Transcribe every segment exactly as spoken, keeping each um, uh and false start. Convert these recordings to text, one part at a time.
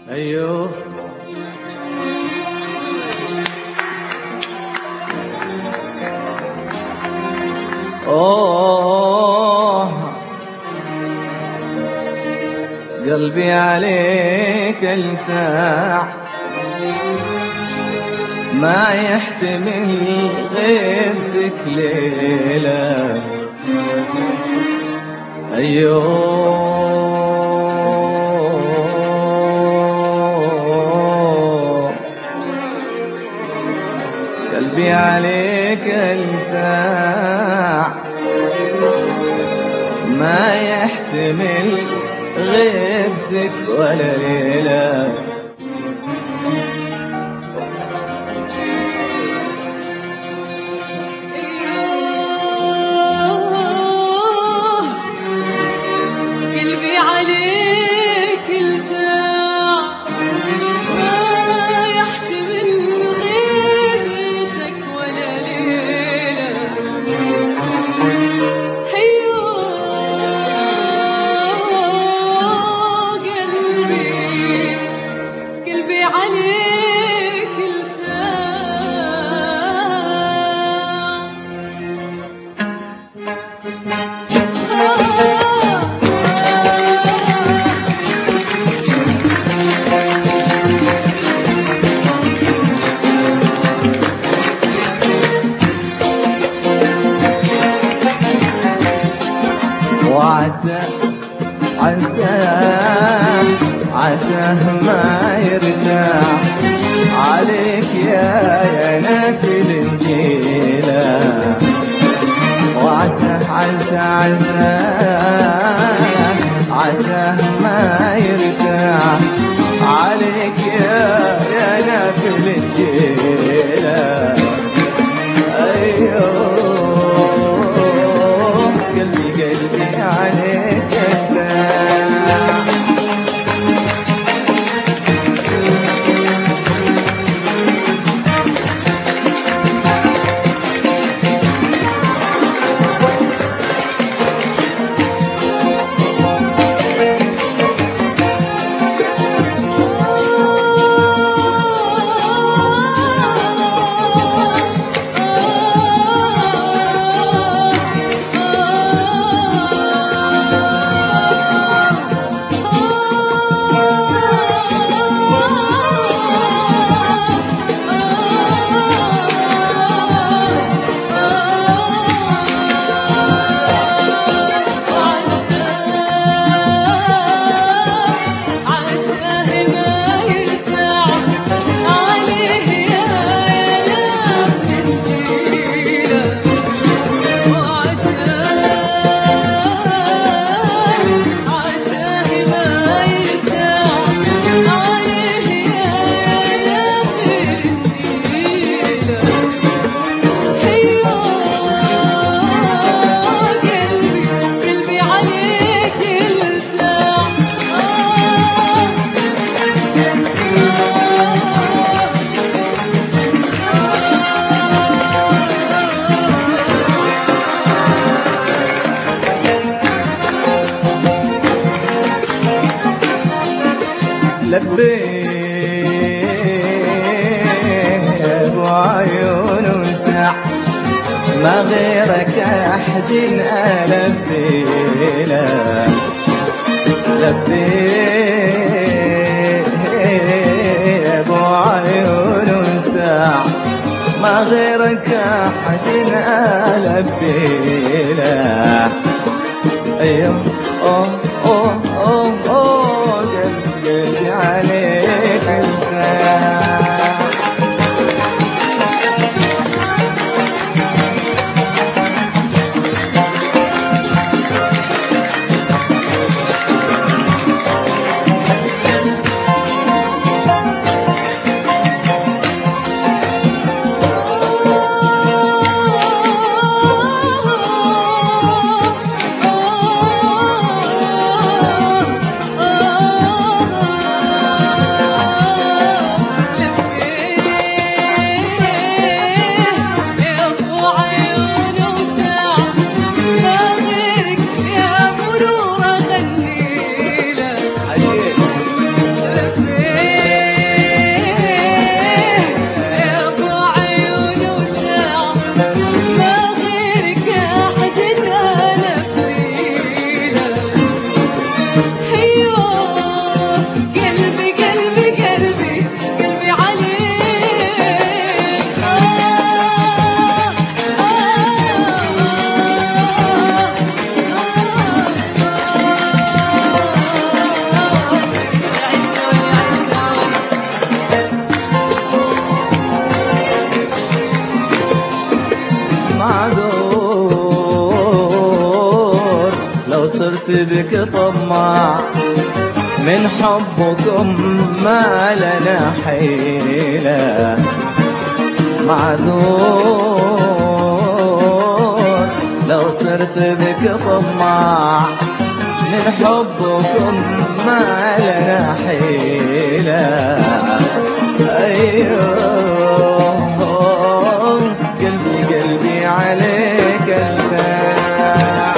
أيوه أوه قلبي عليك التاع ما يحتمل غيبتك ليلة. أيوه قلبي عليك التاع ما يحتمل غيبتك ولا ليلة. وعسى عسى عساه ما يرتاح عليك يا يا نافي الانجيلة. وعسى عسى عسى عساه ما يرتاح عليك يا يا نافي الانجيلة. أيوه قلبي قلبي عليك لبيت وعيون وسع ما غيرك أحد ألبي له. لبيت وعيون وسع ما غيرك أحد ألبي له. أيوه أوه أوه أوه أوه قلبي عليك التاع. صرت بك طماع من حبكم ما لنا حيلة معذور لو صرت بك طماع من حبكم ما لنا حيلة أيوه قلبي قلبي عليك الباع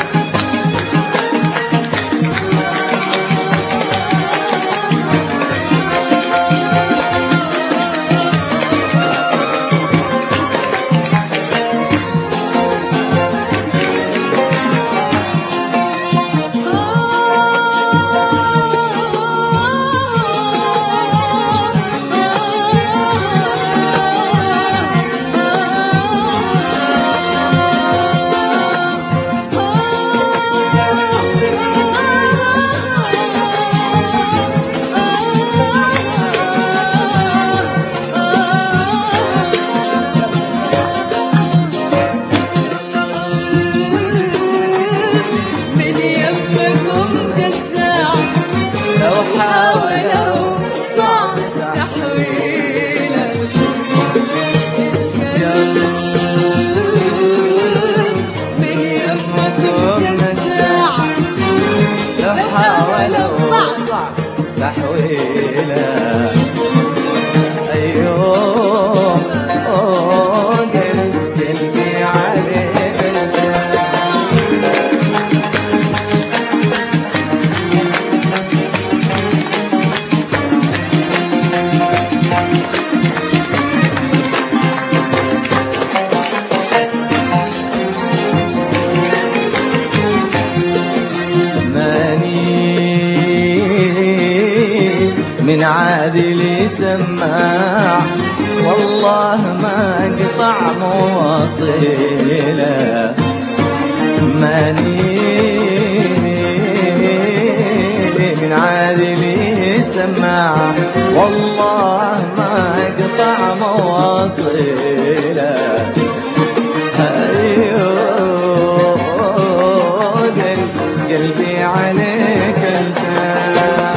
تحويلة أيوه قلبي عليك من عادلي سماع والله ما قطع مواصيله ماني من عادلي سماع والله ما قطع مواصيله أيوه قلبي عليك الفاع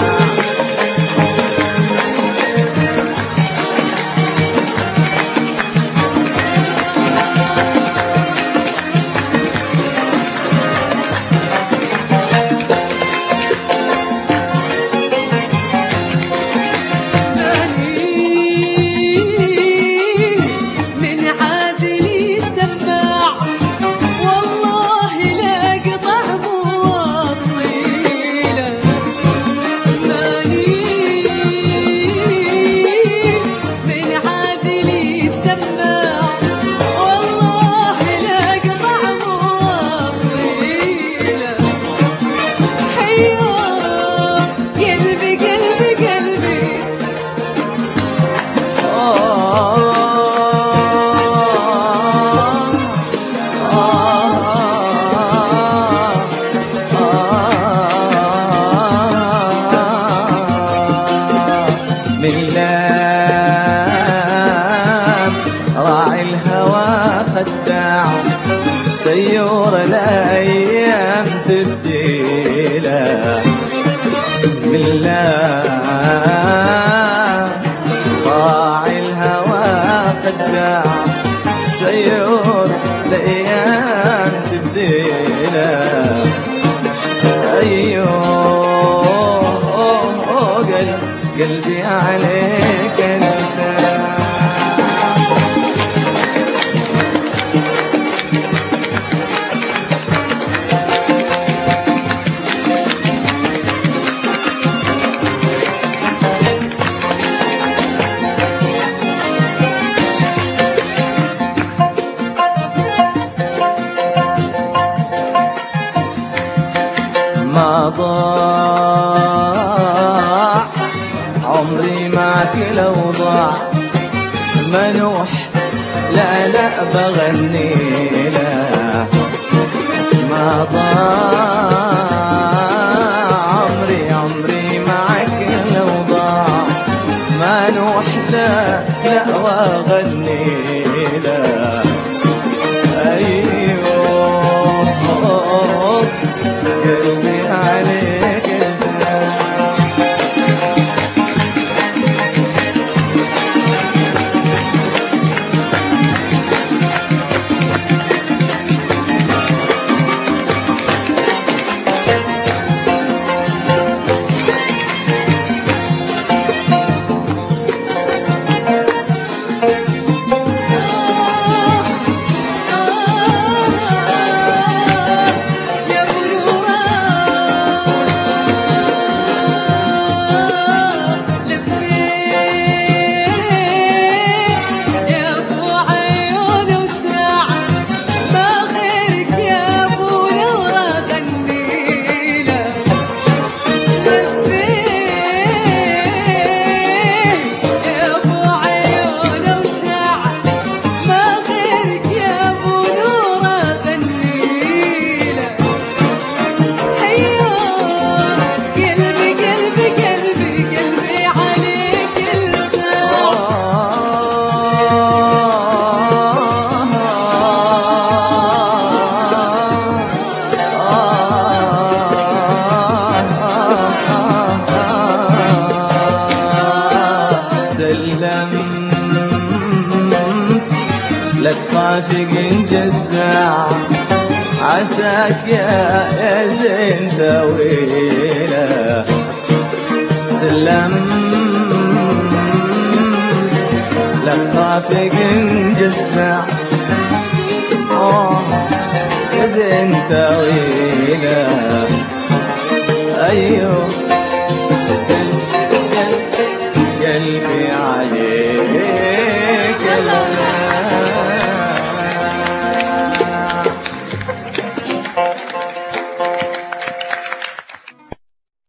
سيور الأيام تبديله بالله راعي الهوى خداع سيور الأيام تبديله أيوه قلبي عليك الباع ما ضاع عمري معك لو ضاع منوح لا لا بغني له ما ضاع عمري عمري معك لو ضاع منوح لا لا واغني له أيوه لك خافق جزع عساك يا يا زين ذويله سلم لك خافق جزع آه يا زين ذويله أيوه